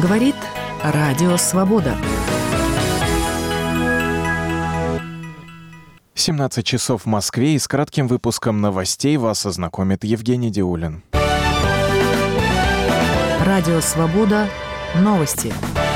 Говорит Радио Свобода. 17 часов в Москве, и с кратким выпуском новостей вас ознакомит Евгений Диулин. Радио Свобода. Новости.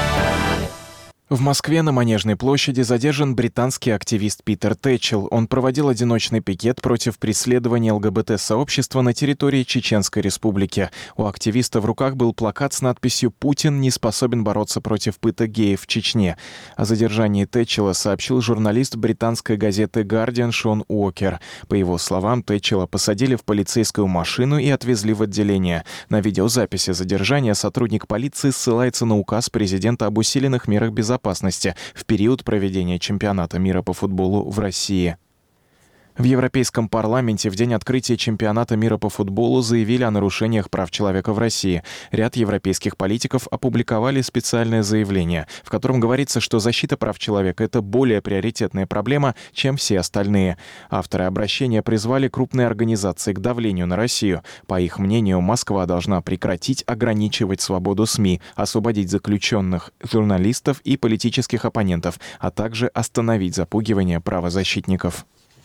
В Москве на Манежной площади задержан британский активист Питер Тэтчелл. Он проводил одиночный пикет против преследования ЛГБТ-сообщества на территории Чеченской Республики. У активиста в руках был плакат с надписью «Путин не способен бороться против пыток геев в Чечне». О задержании Тэтчелла сообщил журналист британской газеты «Гардиан» Шон Уокер. По его словам, Тэтчелла посадили в полицейскую машину и отвезли в отделение. На видеозаписи задержания сотрудник полиции ссылается на указ президента об усиленных мерах безопасности в период проведения чемпионата мира по футболу в России. В Европейском парламенте в день открытия чемпионата мира по футболу заявили о нарушениях прав человека в России. Ряд европейских политиков опубликовали специальное заявление, в котором говорится, что защита прав человека – это более приоритетная проблема, чем все остальные. Авторы обращения призвали крупные организации к давлению на Россию. По их мнению, Москва должна прекратить ограничивать свободу СМИ, освободить заключенных, журналистов и политических оппонентов, а также остановить запугивание правозащитников.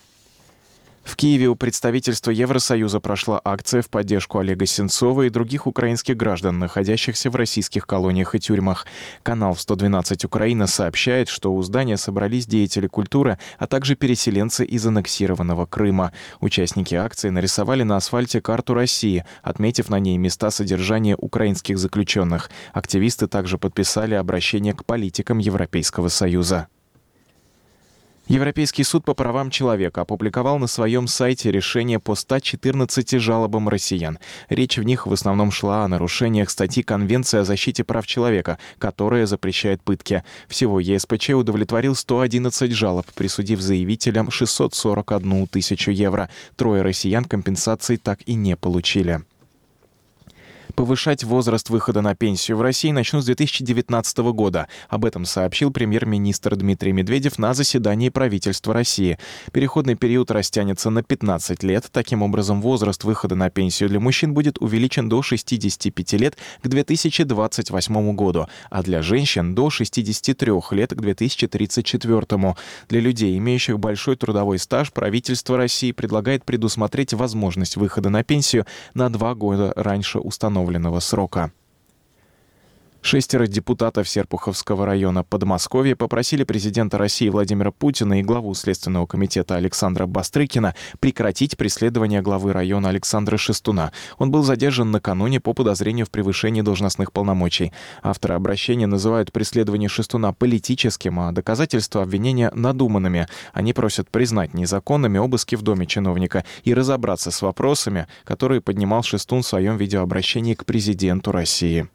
В Киеве у представительства Евросоюза прошла акция в поддержку Олега Сенцова и других украинских граждан, находящихся в российских колониях и тюрьмах. Канал 112 Украина сообщает, что у здания собрались деятели культуры, а также переселенцы из аннексированного Крыма. Участники акции нарисовали на асфальте карту России, отметив на ней места содержания украинских заключенных. Активисты также подписали обращение к политикам Европейского Союза. Европейский суд по правам человека опубликовал на своем сайте решение по 114 жалобам россиян. Речь в них в основном шла о нарушениях статьи Конвенции о защите прав человека, которая запрещает пытки. Всего ЕСПЧ удовлетворил 111 жалоб, присудив заявителям 641 тысячу евро. 3 россиян компенсации так и не получили. Повышать возраст выхода на пенсию в России начнут с 2019 года. Об этом сообщил премьер-министр Дмитрий Медведев на заседании правительства России. Переходный период растянется на 15 лет. Таким образом, возраст выхода на пенсию для мужчин будет увеличен до 65 лет к 2028 году, а для женщин до 63 лет к 2034. Для людей, имеющих большой трудовой стаж, правительство России предлагает предусмотреть возможность выхода на пенсию на 2 года раньше установленного срока. 6 депутатов Серпуховского района Подмосковья попросили президента России Владимира Путина и главу Следственного комитета Александра Бастрыкина прекратить преследование главы района Александра Шестуна. Он был задержан накануне по подозрению в превышении должностных полномочий. Авторы обращения называют преследование Шестуна политическим, а доказательства обвинения надуманными. Они просят признать незаконными обыски в доме чиновника и разобраться с вопросами, которые поднимал Шестун в своем видеообращении к президенту России.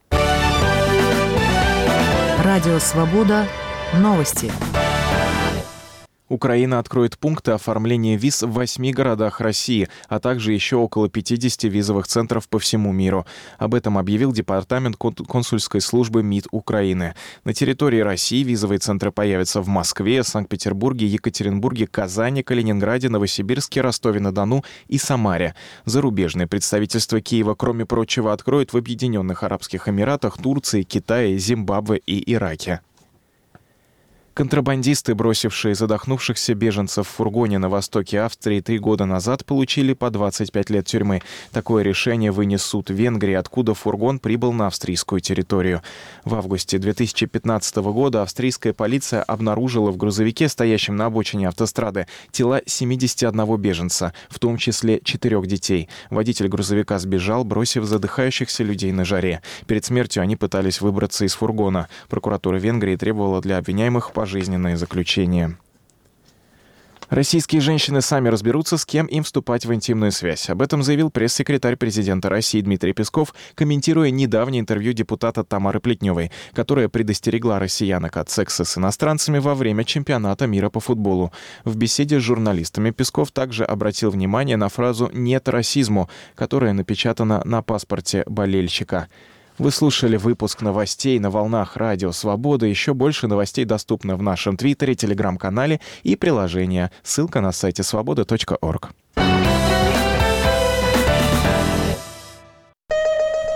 Радио Свобода. Новости. Украина откроет пункты оформления виз в 8 городах России, а также еще около 50 визовых центров по всему миру. Об этом объявил Департамент консульской службы МИД Украины. На территории России визовые центры появятся в Москве, Санкт-Петербурге, Екатеринбурге, Казани, Калининграде, Новосибирске, Ростове-на-Дону и Самаре. Зарубежные представительства Киева, кроме прочего, откроют в Объединенных Арабских Эмиратах, Турции, Китае, Зимбабве и Ираке. Контрабандисты, бросившие задохнувшихся беженцев в фургоне на востоке Австрии 3 года назад, получили по 25 лет тюрьмы. Такое решение вынес суд Венгрии, откуда фургон прибыл на австрийскую территорию. В августе 2015 года австрийская полиция обнаружила в грузовике, стоящем на обочине автострады, тела 71 беженца, в том числе 4 детей. Водитель грузовика сбежал, бросив задыхающихся людей на жаре. Перед смертью они пытались выбраться из фургона. Прокуратура Венгрии требовала для обвиняемых пожизненное заключение. Российские женщины сами разберутся, с кем им вступать в интимную связь. Об этом заявил пресс-секретарь президента России Дмитрий Песков, комментируя недавнее интервью депутата Тамары Плетневой, которая предостерегла россиянок от секса с иностранцами во время чемпионата мира по футболу. В беседе с журналистами Песков также обратил внимание на фразу «нет расизму», которая напечатана на паспорте болельщика. Вы слушали выпуск новостей на волнах Радио Свобода. Еще больше новостей доступно в нашем Твиттере, Телеграм-канале и приложении. Ссылка на сайте свобода.орг.